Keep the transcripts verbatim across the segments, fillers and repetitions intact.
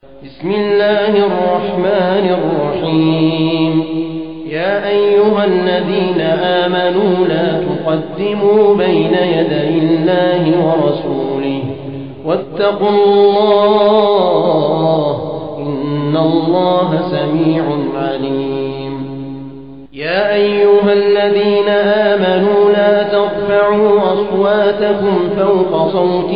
بسم الله الرحمن الرحيم. يا أيها الذين آمنوا لا تقدموا بين يدي الله ورسوله واتقوا الله إن الله سميع عليم. يا أيها الذين آمنوا لا ترفعوا أصواتكم فوق صوت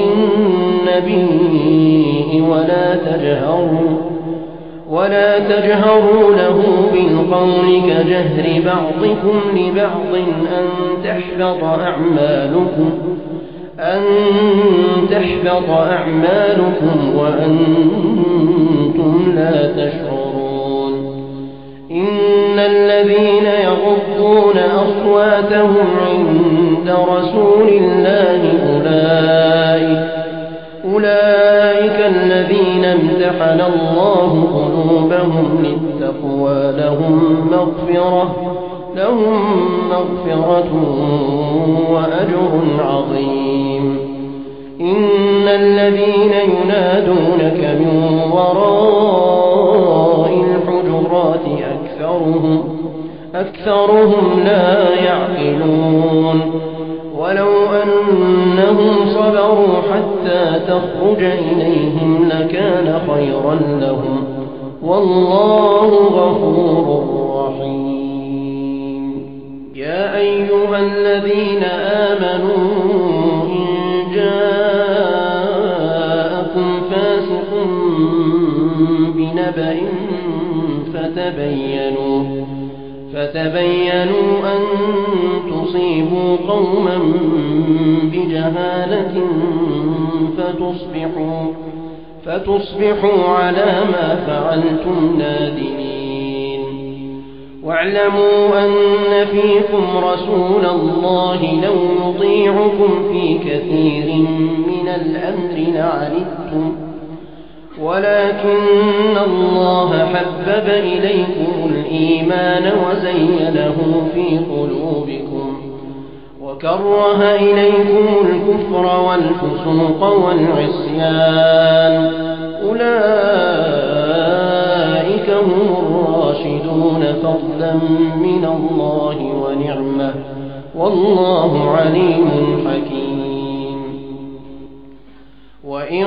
النبي ولا تجهروا ولا تجهروا له بالقول كجهر بعضكم لبعض أن تحبط أعمالكم أن تحبط أعمالكم وأنتم لا تشعرون. إن الذين يغضون أصواتهم عند رسول الله أولئك أولئك الذين امتحن الله قلوبهم للتقوى لهم مغفرة لهم مغفرة وأجر عظيم. إن الذين ينادونك من وراء الحجرات أكثرهم أكثرهم لا يعقلون. ولو أنهم صبروا حتى تخرج إليهم لكان خيرا لهم والله غفور رحيم. يا أيها الذين آمنوا إن جاءكم فاسق بنبأ فتبينوا فتبينوا أن تصيبوا قوما بجهالة فتصبحوا فتصبحوا على ما فعلتم نادمين. واعلموا أن فيكم رسول الله لو يطيعكم في كثير من الأمر لعنتم ولكن الله حبب إليكم الإيمان وزينه في قلوبكم وكره إليكم الكفر والفسوق والعصيان أولئك هم الراشدون فضلا من الله ونعمة والله عليم حكيم. وإن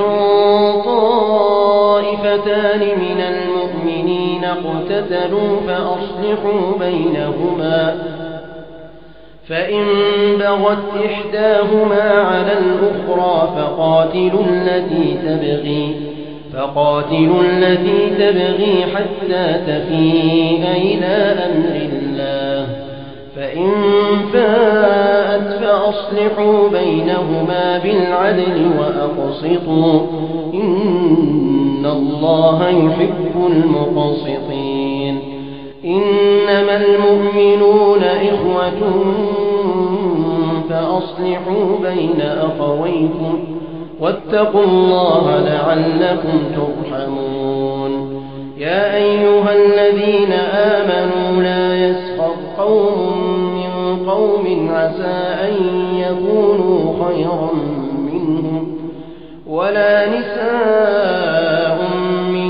طائفتان من المؤمنين اقتتلوا فأصلحوا بينهما فإن بغت إحداهما على الأخرى فقاتلوا التي تبغي فقاتلوا التي تبغي حتى تفيء إلى أمر الله فإن فاءت فأصلحوا بينهما بالعدل وأقسطوا إن الله يحب المقسطين. إنما المؤمنون إخوة فأصلحوا بين أخويكم واتقوا الله لعلكم ترحمون. يا أيها الذين آمنوا لا يسخر قوم من قوم عسى أن يكونوا خيرا منهم ولا نساء من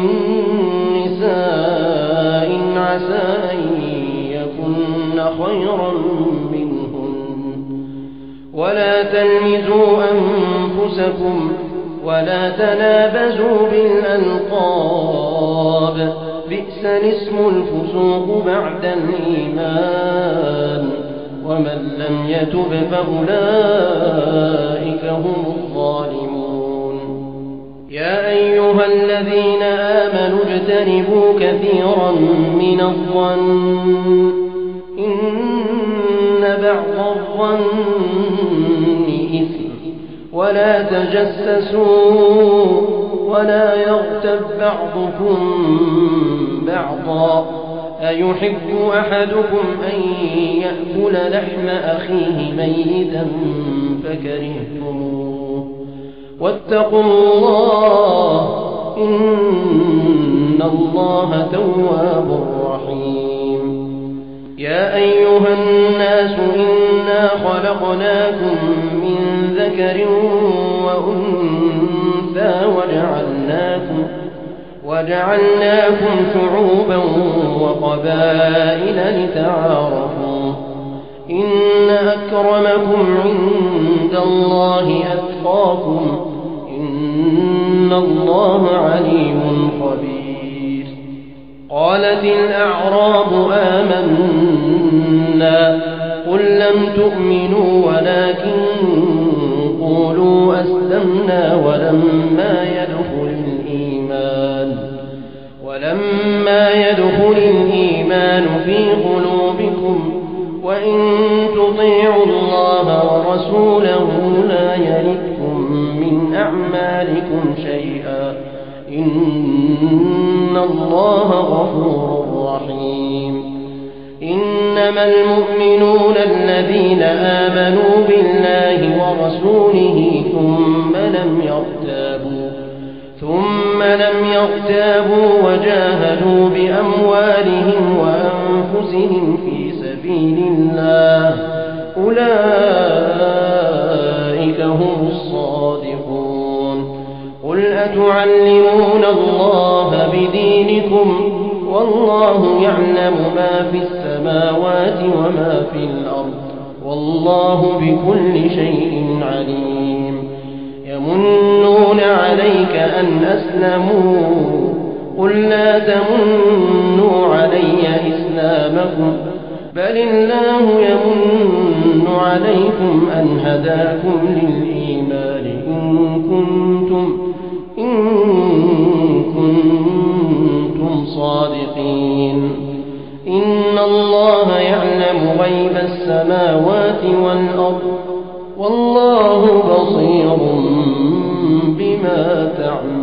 نساء عسى أن يكن خيرا منهن ولا تلمزوا أنفسكم ولا تنابزوا بالألقاب بئس الاسم الفسوق بعد الإيمان ومن لم يتب فأولئك هم الظالمون. يا أيها الذين آمنوا اجتنبوا كثيرا من الظن إن بعض الظن إثم ولا تجسسوا ولا يغتب بعضكم بعضا أيحب أحدكم أن يأكل لحم أخيه ميتا فكرهتموه واتقوا الله إن الله تواب رحيم. يا أيها الناس إنا خلقناكم من ذكر وأنثى وجعلناكم وجعلناكم شعوبا وقبائل لتعارفوا إن أكرمكم عند الله أتقاكم إن الله عليم خبير. قالت الأعراب آمنا قل لم تؤمنوا ولكن قولوا أسلمنا ولما يدخل الإيمان ولما يدخل الإيمان في قلوبكم وإن تطيعوا الله ورسوله لا يلدكم من أعمالكم شيئا إن الله غفور رحيم. إنما المؤمنون الذين آمنوا بالله ورسوله ثم لم يرتابوا ثم لم يرتابوا وجاهدوا بأموالهم وأنفسهم في سبيل الله أولئك هم الصادقون. قل أتعلمون الله بدينكم والله يعلم ما في السماوات وما في الأرض والله بكل شيء عليم. يمنون عليك أن أسلموا قل لا تمنوا علي إسلامكم بل الله يمن عليكم أن هداكم للإيمان إن كنتم إن كنتم صادقين. إن الله يعلم غيب السماوات والأرض والله بصير بما تعملون.